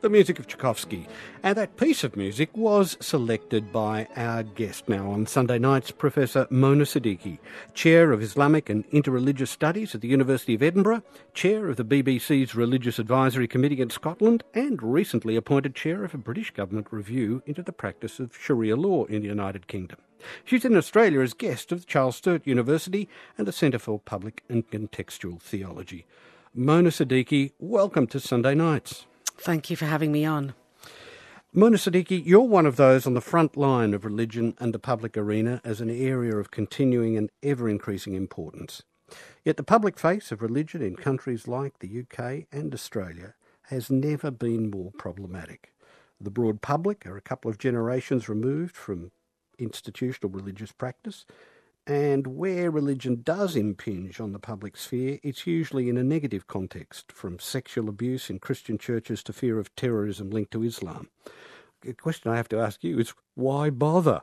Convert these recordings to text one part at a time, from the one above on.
the music of Tchaikovsky. And that piece of music was selected by our guest now on Sunday nights, Professor Mona Siddiqui, Chair of Islamic and Interreligious Studies at the University of Edinburgh, Chair of the BBC's Religious Advisory Committee in Scotland, and recently appointed Chair of a British Government review into the practice of Sharia law in the United Kingdom. She's in Australia as guest of the Charles Sturt University and the Centre for Public and Contextual Theology. Mona Siddiqui, welcome to Sunday Nights. Thank you for having me on. Mona Siddiqui, you're one of those on the front line of religion and the public arena as an area of continuing and ever-increasing importance. Yet the public face of religion in countries like the UK and Australia has never been more problematic. The broad public are a couple of generations removed from institutional religious practice, and where religion does impinge on the public sphere, it's usually in a negative context, from sexual abuse in Christian churches to fear of terrorism linked to Islam. The question I have to ask you is, why bother?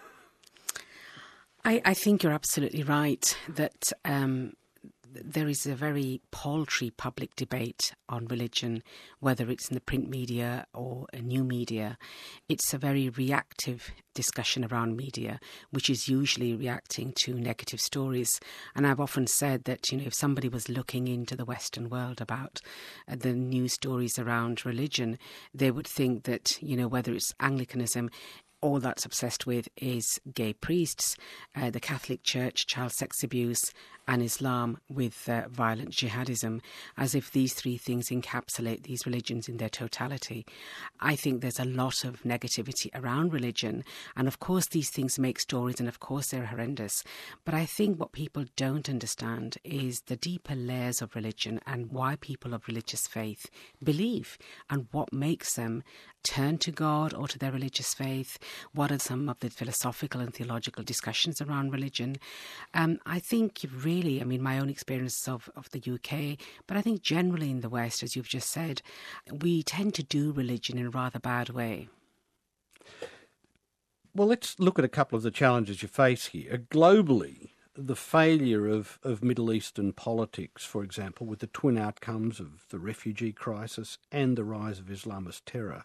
I think you're absolutely right that there is a very paltry public debate on religion, whether it's in the print media or a new media. It's a very reactive discussion around media, which is usually reacting to negative stories. And I've often said that, if somebody was looking into the Western world about the news stories around religion, they would think that, whether it's Anglicanism, all that's obsessed with is gay priests, the Catholic Church, child sex abuse, and Islam with violent jihadism, as if these three things encapsulate these religions in their totality. I think there's a lot of negativity around religion, and of course these things make stories, and of course they're horrendous. But I think what people don't understand is the deeper layers of religion and why people of religious faith believe, and what makes them turn to God or to their religious faith. What are some of the philosophical and theological discussions around religion? I think really, my own experience of the UK, but I think generally in the West, as you've just said, we tend to do religion in a rather bad way. Well, let's look at a couple of the challenges you face here. Globally, the failure of Middle Eastern politics, for example, with the twin outcomes of the refugee crisis and the rise of Islamist terror,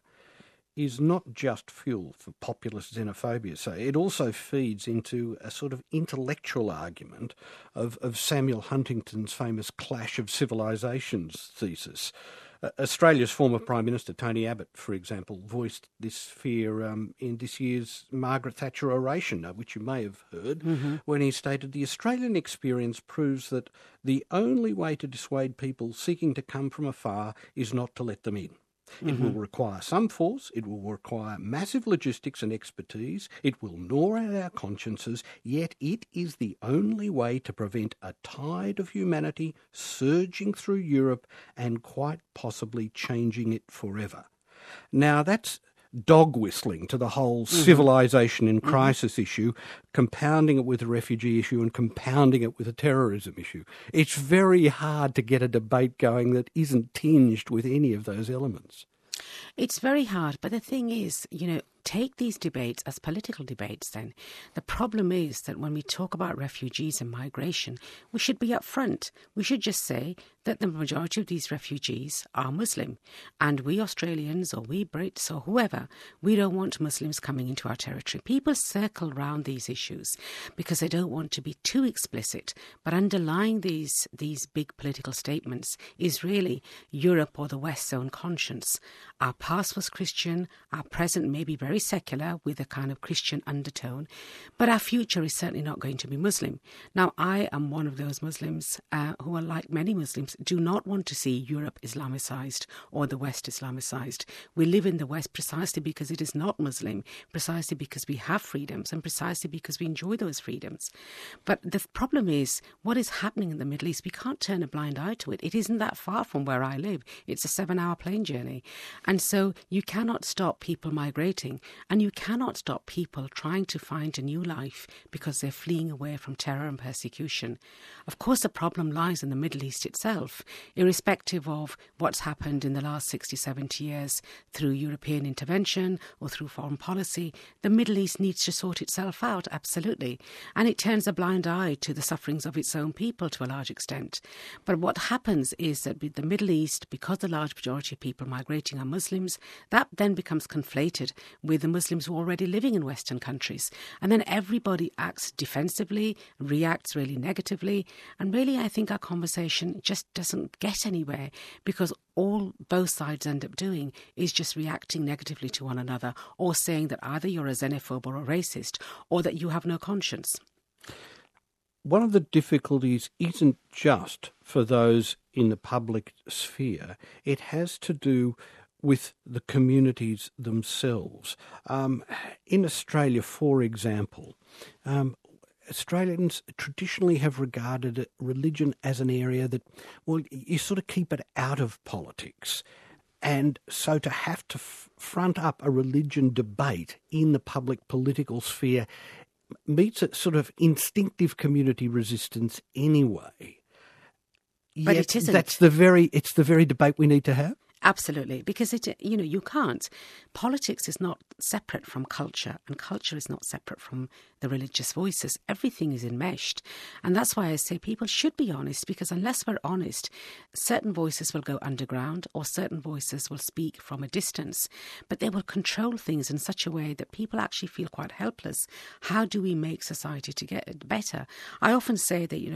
is not just fuel for populist xenophobia. So it also feeds into a sort of intellectual argument of Samuel Huntington's famous Clash of Civilizations thesis. Australia's former Prime Minister, Tony Abbott, for example, voiced this fear in this year's Margaret Thatcher oration, which you may have heard, when he stated, "The Australian experience proves that the only way to dissuade people seeking to come from afar is not to let them in. It will require some force, it will require massive logistics and expertise, it will gnaw at our consciences, yet it is the only way to prevent a tide of humanity surging through Europe and quite possibly changing it forever." Now that's dog whistling to the whole civilization in crisis issue, compounding it with the refugee issue and compounding it with the terrorism issue. It's very hard to get a debate going that isn't tinged with any of those elements. It's very hard, but the thing is, take these debates as political debates then. The problem is that when we talk about refugees and migration, we should be upfront. We should just say that the majority of these refugees are Muslim. And we Australians or we Brits or whoever, we don't want Muslims coming into our territory. People circle around these issues because they don't want to be too explicit. But underlying these big political statements is really Europe or the West's own conscience. Our past was Christian, our present may be very secular with a kind of Christian undertone, but our future is certainly not going to be Muslim. Now, I am one of those Muslims who are, like many Muslims, do not want to see Europe Islamicized or the West Islamicized. We live in the West precisely because it is not Muslim, precisely because we have freedoms and precisely because we enjoy those freedoms. But the problem is what is happening in the Middle East. We can't turn a blind eye to it. It isn't that far from where I live. It's a 7-hour plane journey. And so you cannot stop people migrating. And you cannot stop people trying to find a new life because they're fleeing away from terror and persecution. Of course, the problem lies in the Middle East itself, irrespective of what's happened in the last 60, 70 years through European intervention or through foreign policy. The Middle East needs to sort itself out, absolutely. And it turns a blind eye to the sufferings of its own people to a large extent. But what happens is that with the Middle East, because the large majority of people migrating are Muslims, that then becomes conflated with the Muslims who are already living in Western countries. And then everybody acts defensively, reacts really negatively. And really, I think our conversation just doesn't get anywhere, because all both sides end up doing is just reacting negatively to one another, or saying that either you're a xenophobe or a racist, or that you have no conscience. One of the difficulties isn't just for those in the public sphere. It has to do with the communities themselves. In Australia, for example, Australians traditionally have regarded religion as an area that, well, you sort of keep it out of politics. And so to have to front up a religion debate in the public political sphere meets a sort of instinctive community resistance anyway. But it isn't. It's the very debate we need to have. Absolutely, because you can't. Politics is not separate from culture, and culture is not separate from the religious voices. Everything is enmeshed. And that's why I say people should be honest, because unless we're honest, certain voices will go underground, or certain voices will speak from a distance, but they will control things in such a way that people actually feel quite helpless. How do we make society to get better? I often say that,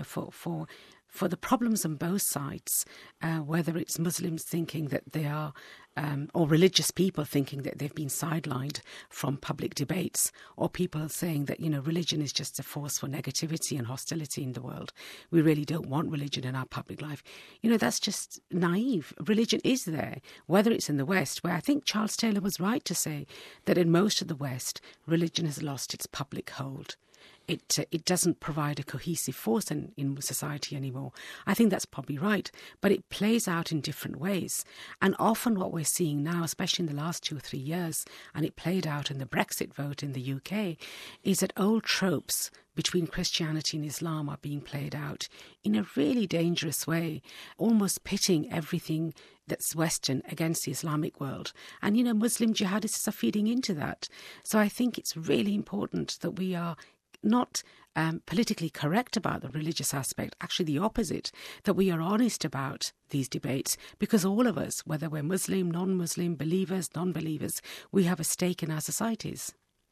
for the problems on both sides, whether it's Muslims thinking that they are, or religious people thinking that they've been sidelined from public debates, or people saying that, religion is just a force for negativity and hostility in the world. We really don't want religion in our public life. That's just naive. Religion is there, whether it's in the West, where I think Charles Taylor was right to say that in most of the West, religion has lost its public hold. It doesn't provide a cohesive force in society anymore. I think that's probably right, but it plays out in different ways. And often what we're seeing now, especially in the last 2 or 3 years, and it played out in the Brexit vote in the UK, is that old tropes between Christianity and Islam are being played out in a really dangerous way, almost pitting everything that's Western against the Islamic world. And, Muslim jihadists are feeding into that. So I think it's really important that we are not politically correct about the religious aspect, actually the opposite, that we are honest about these debates, because all of us, whether we're Muslim, non-Muslim, believers, non-believers, we have a stake in our societies.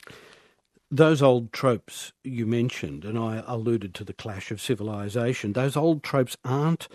Those old tropes you mentioned, and I alluded to the clash of civilization, those old tropes aren't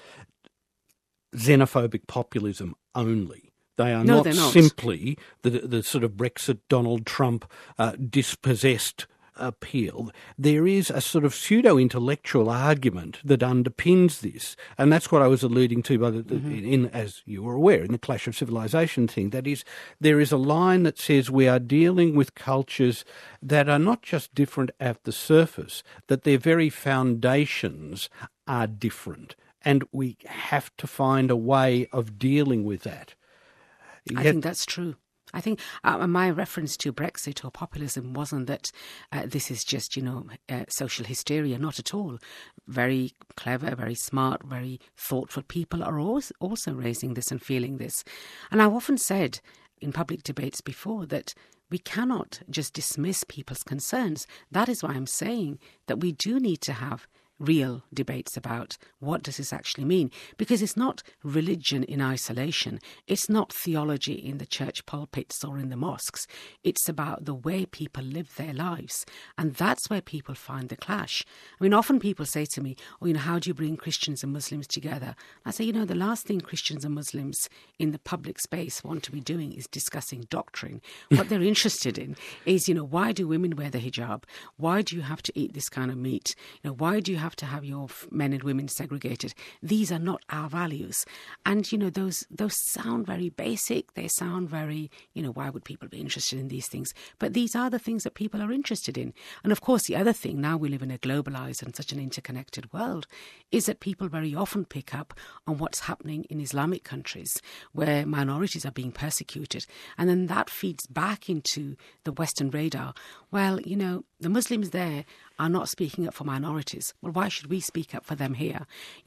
xenophobic populism only. They are not simply the sort of Brexit, Donald Trump dispossessed appeal. There is a sort of pseudo-intellectual argument that underpins this, and that's what I was alluding to as you were aware, in the clash of civilization thing. That is, there is a line that says we are dealing with cultures that are not just different at the surface, that their very foundations are different, and we have to find a way of dealing with that. I think that's true. I think my reference to Brexit or populism wasn't that this is just, social hysteria. Not at all. Very clever, very smart, very thoughtful people are also raising this and feeling this. And I've often said in public debates before that we cannot just dismiss people's concerns. That is why I'm saying that we do need to have real debates about what does this actually mean, because it's not religion in isolation, it's not theology in the church pulpits or in the mosques, it's about the way people live their lives, and that's where people find the clash. I mean, often people say to me, how do you bring Christians and Muslims together? I say, the last thing Christians and Muslims in the public space want to be doing is discussing doctrine. What they're interested in is, why do women wear the hijab? Why do you have to eat this kind of meat? Why do you have have to have your men and women segregated. These are not our values. And, those sound very basic. They sound very, why would people be interested in these things? But these are the things that people are interested in. And of course, the other thing, now we live in a globalized and such an interconnected world, is that people very often pick up on what's happening in Islamic countries where minorities are being persecuted. And then that feeds back into the Western radar. Well, the Muslims there are not speaking up for minorities. Well, why should we speak up for them here?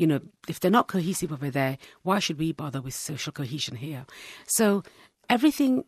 If they're not cohesive over there, why should we bother with social cohesion here? So everything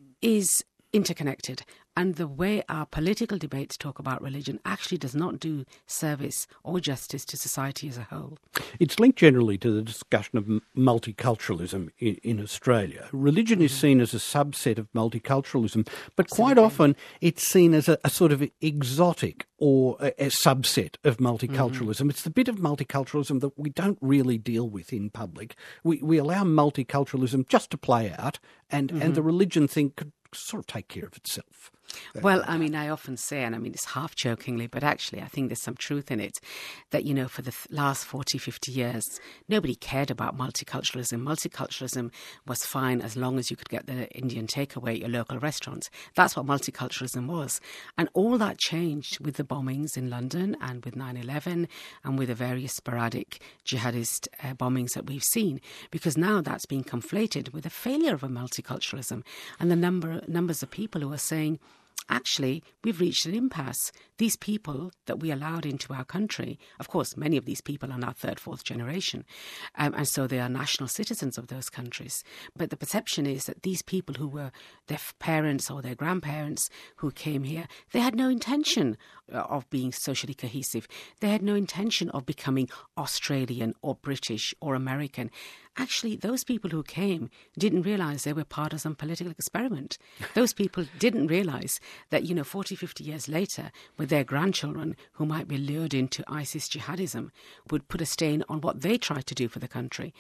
is interconnected. And the way our political debates talk about religion actually does not do service or justice to society as a whole. It's linked generally to the discussion of multiculturalism in Australia. Religion is seen as a subset of multiculturalism, but quite often it's seen as a sort of exotic or a subset of multiculturalism. It's the bit of multiculturalism that we don't really deal with in public. We allow multiculturalism just to play out, and the religion thing could sort of take care of itself. Well, I often say, and it's half jokingly, but actually I think there's some truth in it, that, for the last 40, 50 years, nobody cared about multiculturalism. Multiculturalism was fine as long as you could get the Indian takeaway at your local restaurant. That's what multiculturalism was. And all that changed with the bombings in London and with 9/11 and with the various sporadic jihadist bombings that we've seen, because now that's being conflated with a failure of a multiculturalism and the numbers of people who are saying, actually, we've reached an impasse. These people that we allowed into our country, of course, many of these people are now third, fourth generation, and so they are national citizens of those countries. But the perception is that these people who were their parents or their grandparents who came here, they had no intention of being socially cohesive. They had no intention of becoming Australian or British or American. Actually, those people who came didn't realise they were part of some political experiment. Those people didn't realise that, 40, 50 years later, with their grandchildren who might be lured into ISIS jihadism, would put a stain on what they tried to do for the country.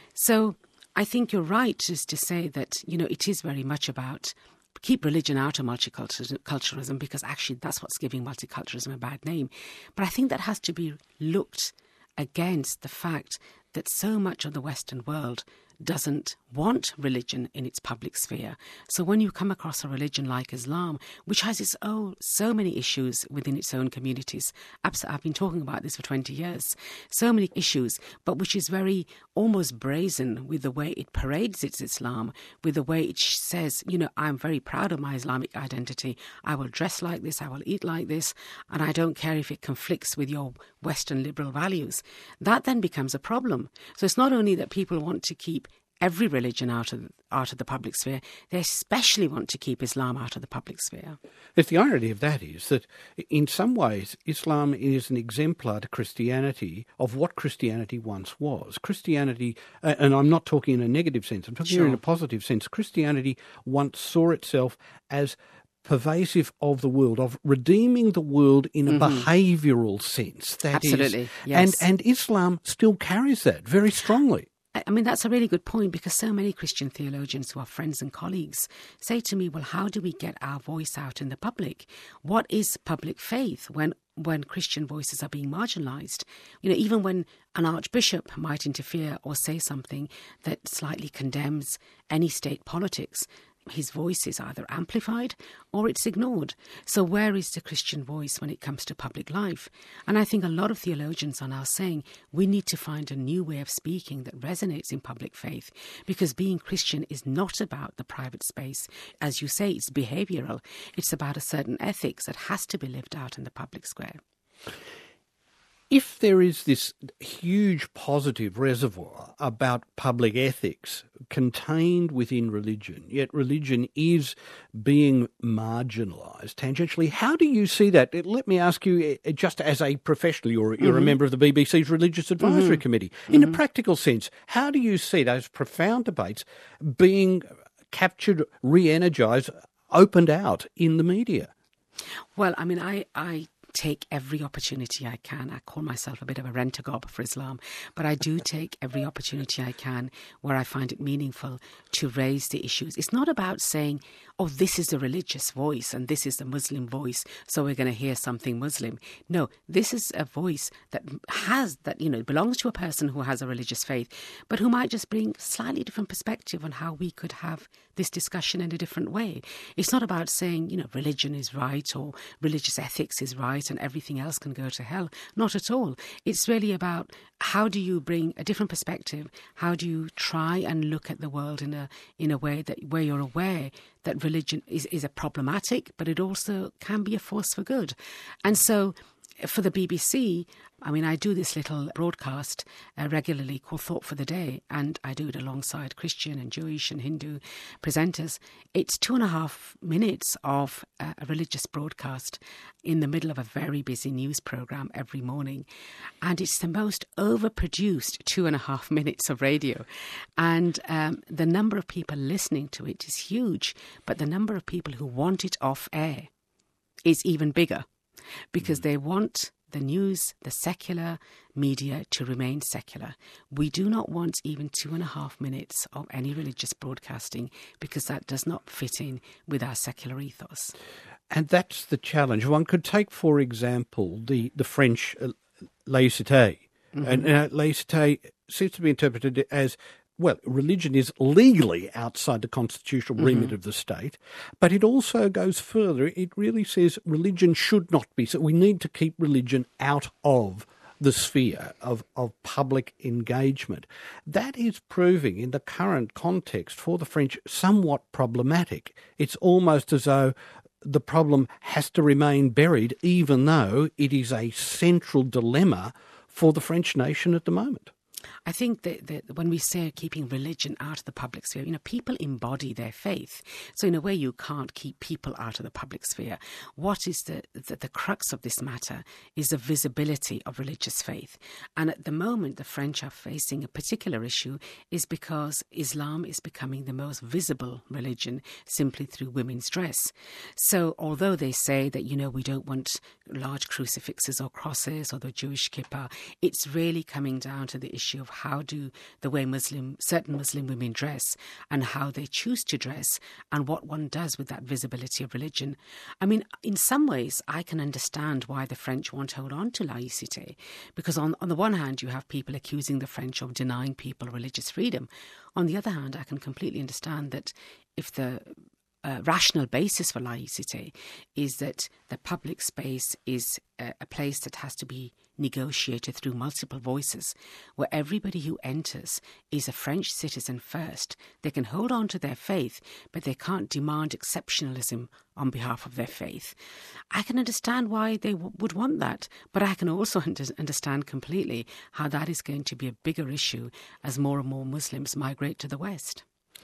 So I think you're right just to say that, it is very much about keep religion out of multiculturalism, because actually that's what's giving multiculturalism a bad name. But I think that has to be looked against the fact that so much of the Western world doesn't want religion in its public sphere. So when you come across a religion like Islam, which has its own so many issues within its own communities, I've been talking about this for 20 years, so many issues, but which is very almost brazen with the way it parades its Islam, with the way it says, I'm very proud of my Islamic identity, I will dress like this, I will eat like this, and I don't care if it conflicts with your Western liberal values. That then becomes a problem. So it's not only that people want to keep every religion out of the public sphere, they especially want to keep Islam out of the public sphere. Yes, the irony of that is that in some ways Islam is an exemplar to Christianity of what Christianity once was. Christianity, and I'm not talking in a negative sense, I'm talking in a positive sense, Christianity once saw itself as pervasive of the world, of redeeming the world in a behavioural sense. Absolutely, yes. And Islam still carries that very strongly. That's a really good point, because so many Christian theologians who are friends and colleagues say to me, well, how do we get our voice out in the public? What is public faith when Christian voices are being marginalised? Even when an archbishop might interfere or say something that slightly condemns any state politics, his voice is either amplified or it's ignored. So where is the Christian voice when it comes to public life? And I think a lot of theologians are now saying we need to find a new way of speaking that resonates in public faith, because being Christian is not about the private space. As you say, it's behavioural. It's about a certain ethics that has to be lived out in the public square. If there is this huge positive reservoir about public ethics contained within religion, yet religion is being marginalised tangentially, how do you see that? Let me ask you, just as a professional, you're a member of the BBC's Religious Advisory Committee. In a practical sense, how do you see those profound debates being captured, re-energised, opened out in the media? Well, I take every opportunity I can. I call myself a bit of a rent-a-gob for Islam, but I do take every opportunity I can where I find it meaningful to raise the issues. It's not about saying, oh, this is a religious voice and this is a Muslim voice, so we're going to hear something Muslim. No, this is a voice that belongs to a person who has a religious faith, but who might just bring slightly different perspective on how we could have this discussion in a different way. It's not about saying, religion is right or religious ethics is right and everything else can go to hell. Not at all. It's really about how do you bring a different perspective? How do you try and look at the world in a way that where you're aware that religion is a problematic, but it also can be a force for good. And so for the BBC, I do this little broadcast regularly called Thought for the Day, and I do it alongside Christian and Jewish and Hindu presenters. It's 2.5 minutes of a religious broadcast in the middle of a very busy news programme every morning. And it's the most overproduced 2.5 minutes of radio. And the number of people listening to it is huge, but the number of people who want it off air is even bigger, because they want the news, the secular media to remain secular. We do not want even 2.5 minutes of any religious broadcasting, because that does not fit in with our secular ethos. And that's the challenge. One could take, for example, the French laïcité. Mm-hmm. And laïcité seems to be interpreted as, well, religion is legally outside the constitutional remit of the state, but it also goes further. It really says religion should not be. So we need to keep religion out of the sphere of public engagement. That is proving, in the current context for the French, somewhat problematic. It's almost as though the problem has to remain buried, even though it is a central dilemma for the French nation at the moment. I think that when we say keeping religion out of the public sphere, people embody their faith. So in a way, you can't keep people out of the public sphere. What is the crux of this matter is the visibility of religious faith. And at the moment, the French are facing a particular issue is because Islam is becoming the most visible religion simply through women's dress. So although they say that, we don't want large crucifixes or crosses or the Jewish kippah, it's really coming down to the issue of how do the way certain Muslim women dress and how they choose to dress and what one does with that visibility of religion. In some ways, I can understand why the French want to hold on to laïcité, because on the one hand, you have people accusing the French of denying people religious freedom. On the other hand, I can completely understand that if the rational basis for laïcité is that the public space is a place that has to be negotiated through multiple voices, where everybody who enters is a French citizen first. They can hold on to their faith, but they can't demand exceptionalism on behalf of their faith. I can understand why they would want that, but I can also understand completely how that is going to be a bigger issue as more and more Muslims migrate to the West.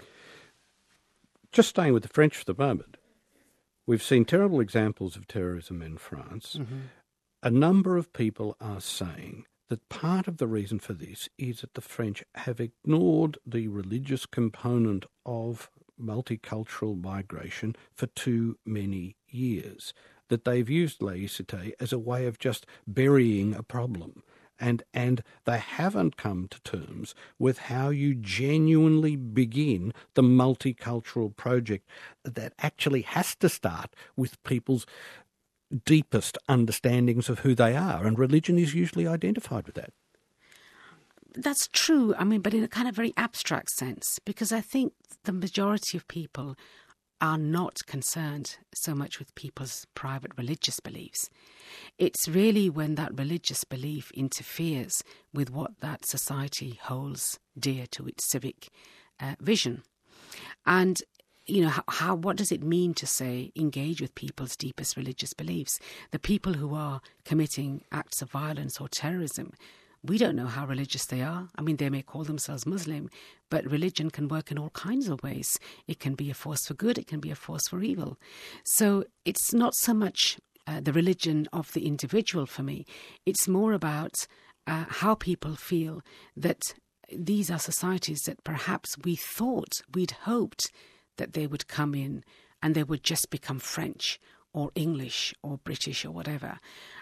Just staying with the French for the moment, we've seen terrible examples of terrorism in France. Mm-hmm. A number of people are saying that part of the reason for this is that the French have ignored the religious component of multicultural migration for too many years, that they've used laïcité as a way of just burying a problem. And they haven't come to terms with how you genuinely begin the multicultural project that actually has to start with people's deepest understandings of who they are. And religion is usually identified with that. That's true, but in a kind of very abstract sense, because I think the majority of people are not concerned so much with people's private religious beliefs. It's really when that religious belief interferes with what that society holds dear to its civic vision. And, what does it mean to say engage with people's deepest religious beliefs? The people who are committing acts of violence or terrorism, we don't know how religious they are. They may call themselves Muslim, but religion can work in all kinds of ways. It can be a force for good, it can be a force for evil. So it's not so much the religion of the individual for me. It's more about how people feel that these are societies that perhaps we'd hoped that they would come in and they would just become French or English or British or whatever.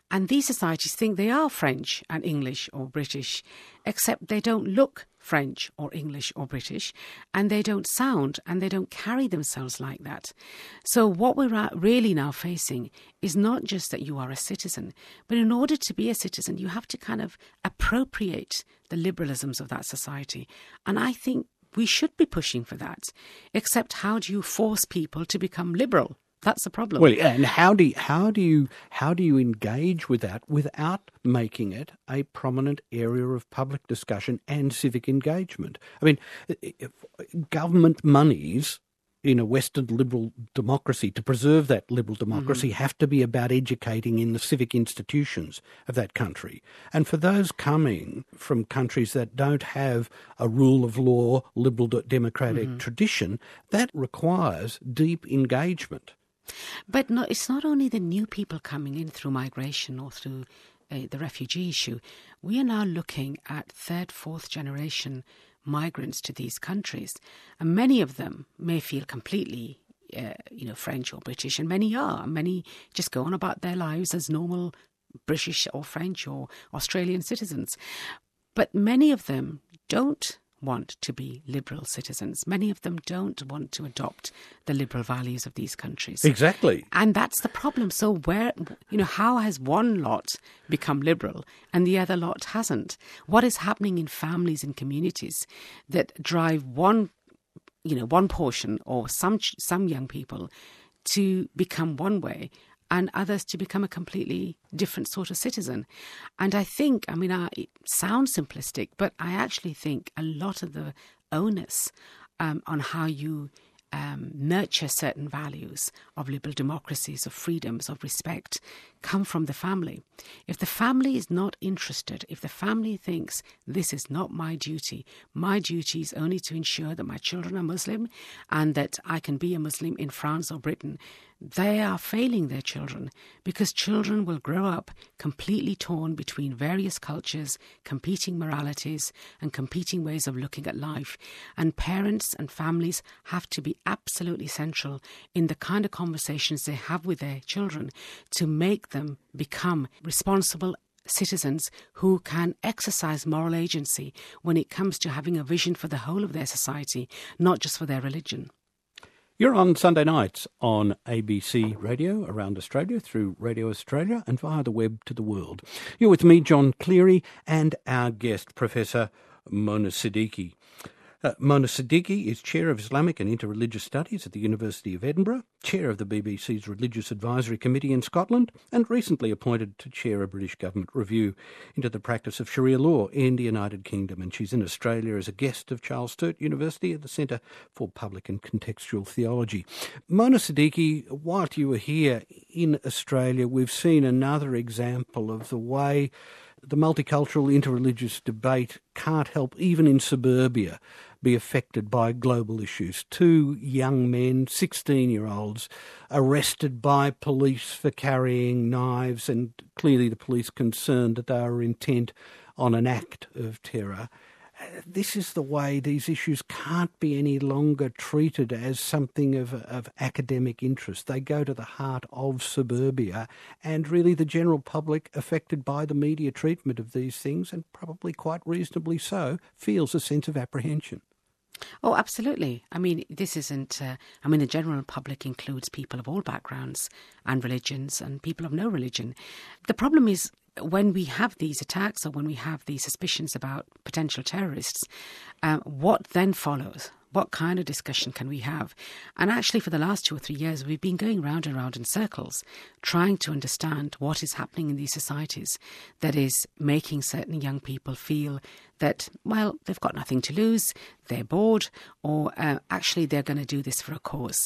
And these societies think they are French and English or British, except they don't look French or English or British, and they don't sound and they don't carry themselves like that. So what we're really now facing is not just that you are a citizen, but in order to be a citizen, you have to kind of appropriate the liberalisms of that society. And I think we should be pushing for that, except how do you force people to become liberal? That's the problem. Well, and how do you engage with that without making it a prominent area of public discussion and civic engagement? I mean, government monies in a Western liberal democracy, to preserve that liberal democracy, have to be about educating in the civic institutions of that country. And for those coming from countries that don't have a rule of law, liberal democratic tradition, that requires deep engagement. But it's not only the new people coming in through migration or through the refugee issue. We are now looking at third, fourth generation migrants to these countries. And many of them may feel completely, French or British, and many are. Many just go on about their lives as normal British or French or Australian citizens. But many of them don't want to be liberal citizens. Many of them don't want to adopt the liberal values of these countries. Exactly. And that's the problem. So how has one lot become liberal and the other lot hasn't? What is happening in families and communities that drive one portion or some young people to become one way and others to become a completely different sort of citizen? And I think, it sounds simplistic, but I actually think a lot of the onus on how you nurture certain values of liberal democracies, of freedoms, of respect, come from the family. If the family is not interested, if the family thinks this is not my duty is only to ensure that my children are Muslim and that I can be a Muslim in France or Britain, they are failing their children, because children will grow up completely torn between various cultures, competing moralities and competing ways of looking at life. And parents and families have to be absolutely central in the kind of conversations they have with their children to make them become responsible citizens who can exercise moral agency when it comes to having a vision for the whole of their society, not just for their religion. You're on Sunday nights on ABC Radio around Australia, through Radio Australia and via the web to the world. You're with me, John Cleary, and our guest, Professor Mona Siddiqui. Mona Siddiqui is Chair of Islamic and Interreligious Studies at the University of Edinburgh, Chair of the BBC's Religious Advisory Committee in Scotland, and recently appointed to chair a British government review into the practice of Sharia law in the United Kingdom. And she's in Australia as a guest of Charles Sturt University at the Centre for Public and Contextual Theology. Mona Siddiqui, while you were here in Australia, we've seen another example of the way the multicultural interreligious debate can't help, even in suburbia, be affected by global issues. 2 young men, 16-year-olds, arrested by police for carrying knives, and clearly the police concerned that they were intent on an act of terror. This is the way these issues can't be any longer treated as something of academic interest. They go to the heart of suburbia and really the general public, affected by the media treatment of these things, and probably quite reasonably so, feels a sense of apprehension. Oh, absolutely. This isn't... the general public includes people of all backgrounds and religions and people of no religion. The problem is, when we have these attacks or when we have these suspicions about potential terrorists, what then follows? What kind of discussion can we have? And actually, for the last 2 or 3 years, we've been going round and round in circles, trying to understand what is happening in these societies that is making certain young people feel that, well, they've got nothing to lose, they're bored, or actually they're going to do this for a cause.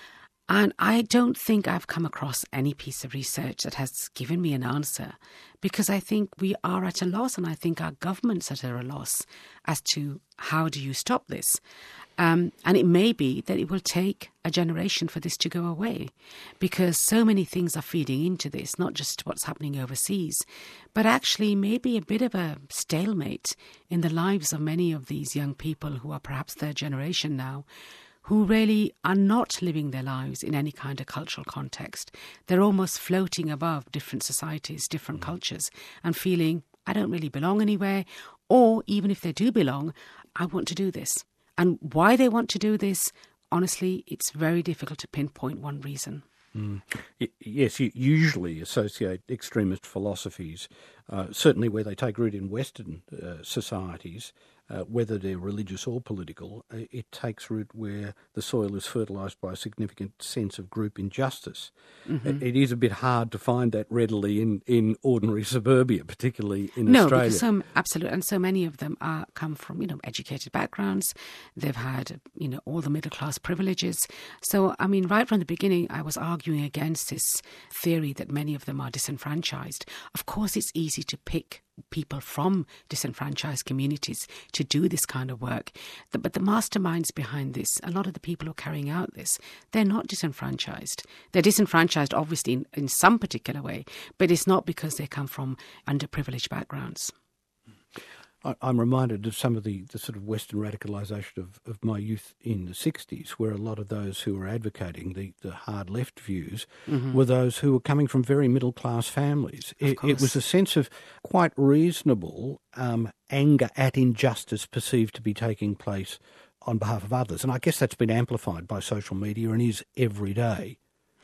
And I don't think I've come across any piece of research that has given me an answer, because I think we are at a loss, and I think our governments are at a loss as to how do you stop this. And it may be that it will take a generation for this to go away, because so many things are feeding into this, not just what's happening overseas, but actually maybe a bit of a stalemate in the lives of many of these young people who are perhaps third generation now, who really are not living their lives in any kind of cultural context. They're almost floating above different societies, different cultures, and feeling, I don't really belong anywhere, or even if they do belong, I want to do this. And why they want to do this, honestly, it's very difficult to pinpoint one reason. Yes, you usually associate extremist philosophies, certainly where they take root in Western societies, whether they're religious or political, it takes root where the soil is fertilised by a significant sense of group injustice. Mm-hmm. It is a bit hard to find that readily in ordinary suburbia, particularly in Australia. No, because absolutely, and so many of them come from, educated backgrounds. They've had, all the middle class privileges. So, I mean, right from the beginning, I was arguing against this theory that many of them are disenfranchised. Of course, it's easy to pick people from disenfranchised communities to do this kind of work. But the masterminds behind this, a lot of the people who are carrying out this, they're not disenfranchised. They're disenfranchised, obviously, in some particular way, but it's not because they come from underprivileged backgrounds. I'm reminded of some of the sort of Western radicalisation of my youth in the 60s, where a lot of those who were advocating the hard left views were those who were coming from very middle-class families. It was a sense of quite reasonable anger at injustice perceived to be taking place on behalf of others. And I guess that's been amplified by social media and is every day.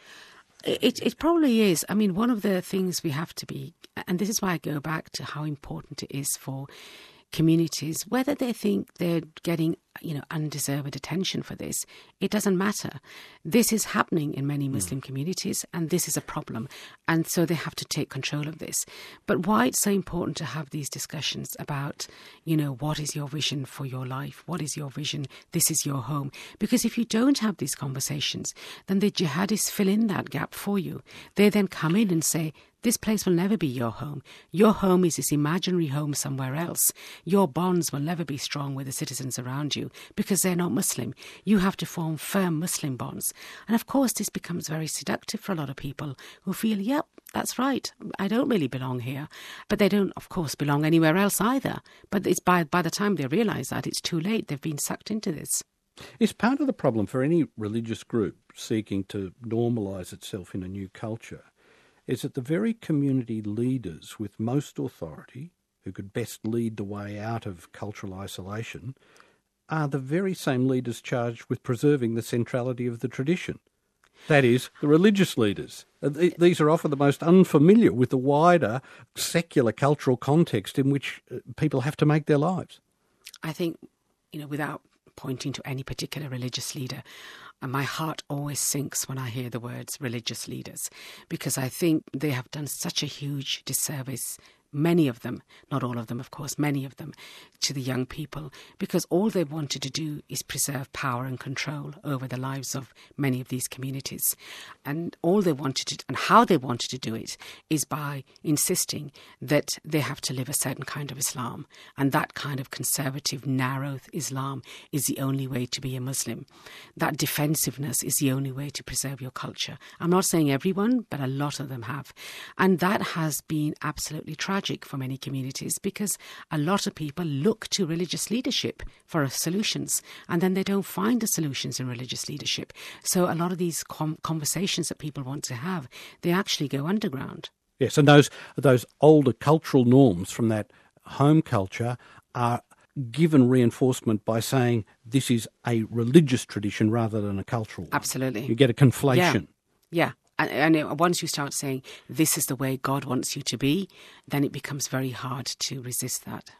It probably is. I mean, one of the things we have to be, and this is why I go back to how important it is for communities, whether they think they're getting, undeserved attention for this, it doesn't matter. This is happening in many Muslim communities, and this is a problem. And so they have to take control of this. But why it's so important to have these discussions about, what is your vision for your life? What is your vision? This is your home. Because if you don't have these conversations, then the jihadists fill in that gap for you. They then come in and say, this place will never be your home. Your home is this imaginary home somewhere else. Your bonds will never be strong with the citizens around you because they're not Muslim. You have to form firm Muslim bonds. And of course, this becomes very seductive for a lot of people who feel, yep, that's right, I don't really belong here. But they don't, of course, belong anywhere else either. But it's by the time they realise that, it's too late. They've been sucked into this. Is part of the problem for any religious group seeking to normalise itself in a new culture is that the very community leaders with most authority, who could best lead the way out of cultural isolation, are the very same leaders charged with preserving the centrality of the tradition. That is, the religious leaders. These are often the most unfamiliar with the wider secular cultural context in which people have to make their lives. I think, without pointing to any particular religious leader, and my heart always sinks when I hear the words religious leaders, because I think they have done such a huge disservice, many of them, not all of them, of course, many of them, to the young people, because all they wanted to do is preserve power and control over the lives of many of these communities. And all they wanted to, and how they wanted to do it, is by insisting that they have to live a certain kind of Islam. And that kind of conservative, narrow Islam is the only way to be a Muslim. That defensiveness is the only way to preserve your culture. I'm not saying everyone, but a lot of them have. And that has been absolutely tragic for many communities, because a lot of people look to religious leadership for solutions, and then they don't find the solutions in religious leadership. So a lot of these conversations that people want to have, they actually go underground. Yes, and those older cultural norms from that home culture are given reinforcement by saying this is a religious tradition rather than a cultural one. Absolutely. You get a conflation. Yeah. And once you start saying, this is the way God wants you to be, then it becomes very hard to resist that.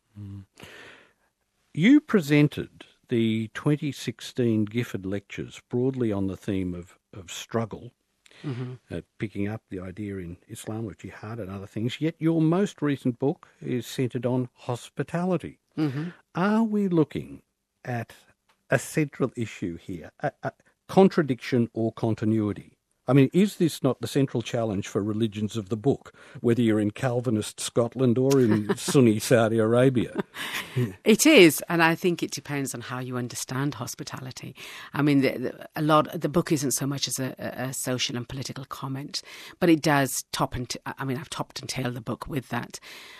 You presented the 2016 Gifford Lectures broadly on the theme of struggle, picking up the idea in Islam of jihad and other things, yet your most recent book is centred on hospitality. Are we looking at a central issue here, a contradiction or continuity? I mean, is this not the central challenge for religions of the book, whether you're in Calvinist Scotland or in Sunni Saudi Arabia? It is, and I think it depends on how you understand hospitality. I mean, the book isn't so much as a social and political comment, but it does I've topped and tailed the book with that.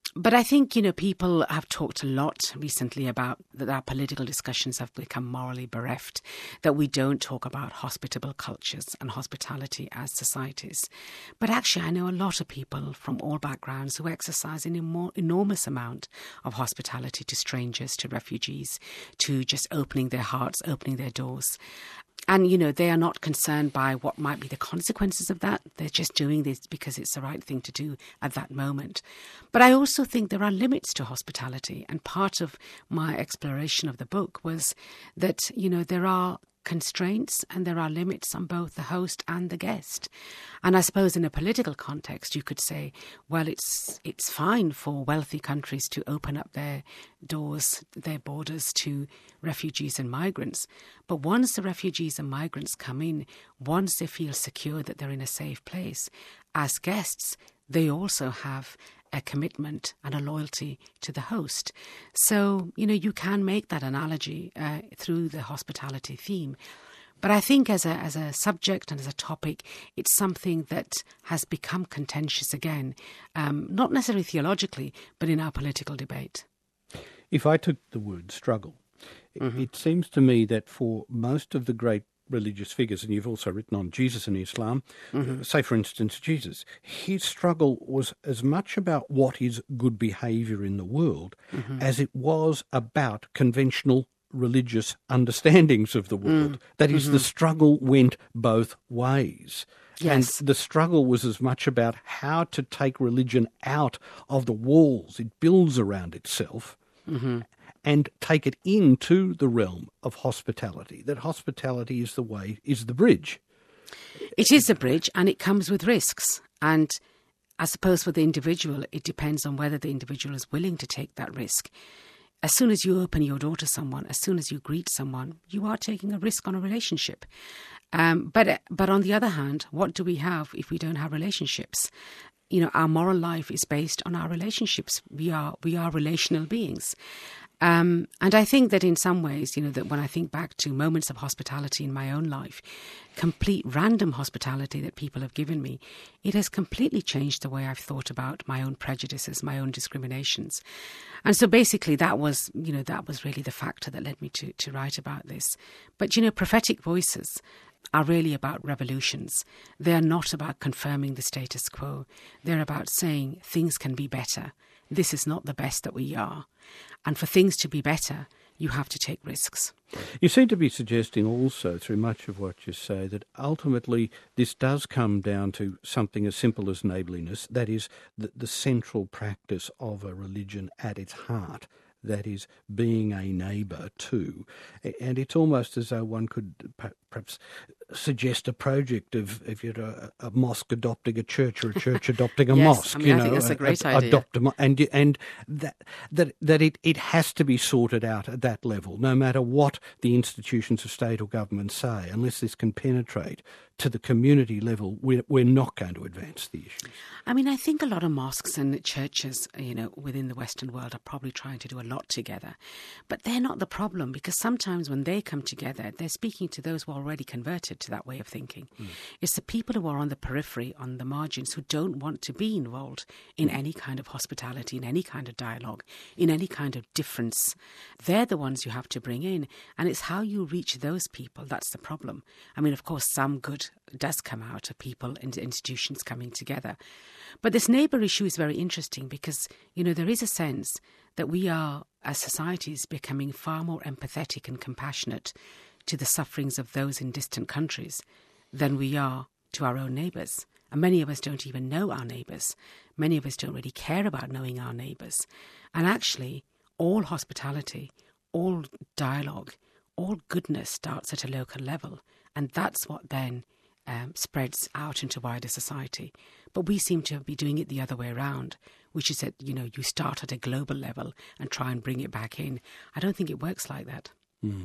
But I think, people have talked a lot recently about that our political discussions have become morally bereft, that we don't talk about hospitable cultures and hospitality as societies. But actually, I know a lot of people from all backgrounds who exercise an enormous amount of hospitality to strangers, to refugees, to just opening their hearts, opening their doors. And, they are not concerned by what might be the consequences of that. They're just doing this because it's the right thing to do at that moment. But I also think there are limits to hospitality. And part of my exploration of the book was that, there are constraints and there are limits on both the host and the guest. And I suppose in a political context, you could say, well, it's fine for wealthy countries to open up their doors, their borders to refugees and migrants. But once the refugees and migrants come in, once they feel secure that they're in a safe place, as guests, they also have a commitment and a loyalty to the host. So, you can make that analogy through the hospitality theme. But I think as a subject and as a topic, it's something that has become contentious again, not necessarily theologically, but in our political debate. If I took the word struggle, it seems to me that for most of the great religious figures, and you've also written on Jesus and Islam, say for instance Jesus, his struggle was as much about what is good behaviour in the world as it was about conventional religious understandings of the world. That is, the struggle went both ways. Yes. And the struggle was as much about how to take religion out of the walls it builds around itself and take it into the realm of hospitality. That hospitality is the bridge. It is a bridge, and it comes with risks. And I suppose for the individual, it depends on whether the individual is willing to take that risk. As soon as you open your door to someone, as soon as you greet someone, you are taking a risk on a relationship. But on the other hand, what do we have if we don't have relationships? Our moral life is based on our relationships. We are relational beings. And I think that in some ways, that when I think back to moments of hospitality in my own life, complete random hospitality that people have given me, it has completely changed the way I've thought about my own prejudices, my own discriminations. And so basically that was really the factor that led me to write about this. But, prophetic voices are really about revolutions. They are not about confirming the status quo. They're about saying things can be better. This is not the best that we are. And for things to be better, you have to take risks. You seem to be suggesting also, through much of what you say, that ultimately this does come down to something as simple as neighbourliness, that is, the central practice of a religion at its heart, that is, being a neighbour too. And it's almost as though one could perhaps suggest a project of a mosque adopting a church or a church adopting a mosque. I think that's a great idea. And that it has to be sorted out at that level, no matter what the institutions of state or government say. Unless this can penetrate to the community level, we're not going to advance the issues. I think a lot of mosques and churches, within the Western world are probably trying to do a lot together. But they're not the problem, because sometimes when they come together, they're speaking to those who are already converted to that way of thinking. It's the people who are on the periphery, on the margins, who don't want to be involved in any kind of hospitality, in any kind of dialogue, in any kind of difference. They're the ones you have to bring in. And it's how you reach those people that's the problem. Of course, some good does come out of people and institutions coming together. But this neighbour issue is very interesting because, there is a sense that we are, as societies, becoming far more empathetic and compassionate to the sufferings of those in distant countries than we are to our own neighbours. And many of us don't even know our neighbours. Many of us don't really care about knowing our neighbours. And actually, all hospitality, all dialogue, all goodness starts at a local level. And that's what then spreads out into wider society. But we seem to be doing it the other way around, which is that, you start at a global level and try and bring it back in. I don't think it works like that.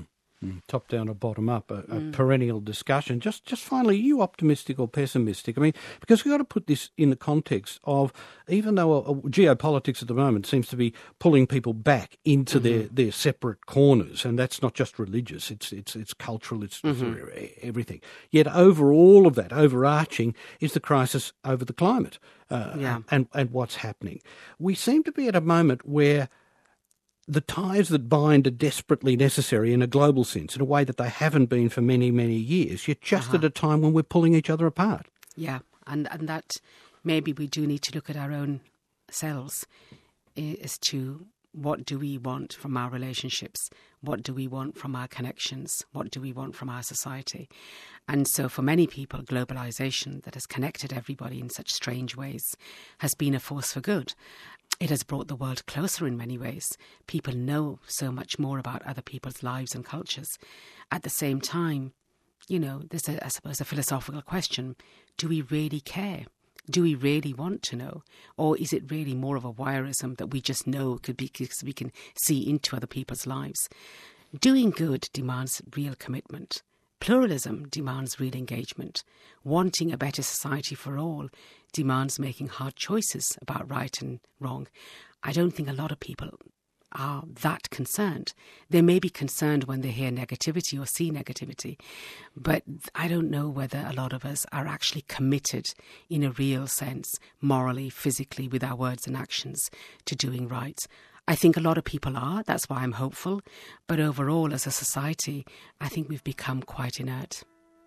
Top down or bottom up, a perennial discussion. Just finally, are you optimistic or pessimistic? I mean, because we've got to put this in the context of, even though geopolitics at the moment seems to be pulling people back into their separate corners, and that's not just religious, it's cultural, it's everything. Yet over all of that, overarching, is the crisis over the climate and what's happening. We seem to be at a moment where the ties that bind are desperately necessary in a global sense, in a way that they haven't been for many, many years, yet just at a time when we're pulling each other apart. Yeah, and that maybe we do need to look at our own selves as to what do we want from our relationships, what do we want from our connections, what do we want from our society. And so for many people, globalisation that has connected everybody in such strange ways has been a force for good. It has brought the world closer in many ways. People know so much more about other people's lives and cultures. At the same time, there's, I suppose, a philosophical question. Do we really care? Do we really want to know? Or is it really more of a voyeurism that we just know because we can see into other people's lives? Doing good demands real commitment. Pluralism demands real engagement. Wanting a better society for all demands making hard choices about right and wrong. I don't think a lot of people are that concerned. They may be concerned when they hear negativity or see negativity, but I don't know whether a lot of us are actually committed in a real sense, morally, physically, with our words and actions, to doing right. I think a lot of people are. That's why I'm hopeful. But overall, as a society, I think we've become quite inert.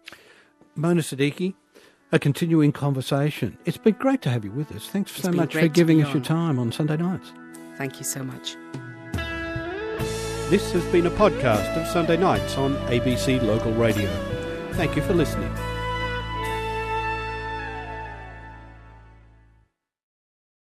Mona Siddiqui, a continuing conversation. It's been great to have you with us. Thanks so much for giving us your time on Sunday nights. Thank you so much. This has been a podcast of Sunday Nights on ABC Local Radio. Thank you for listening.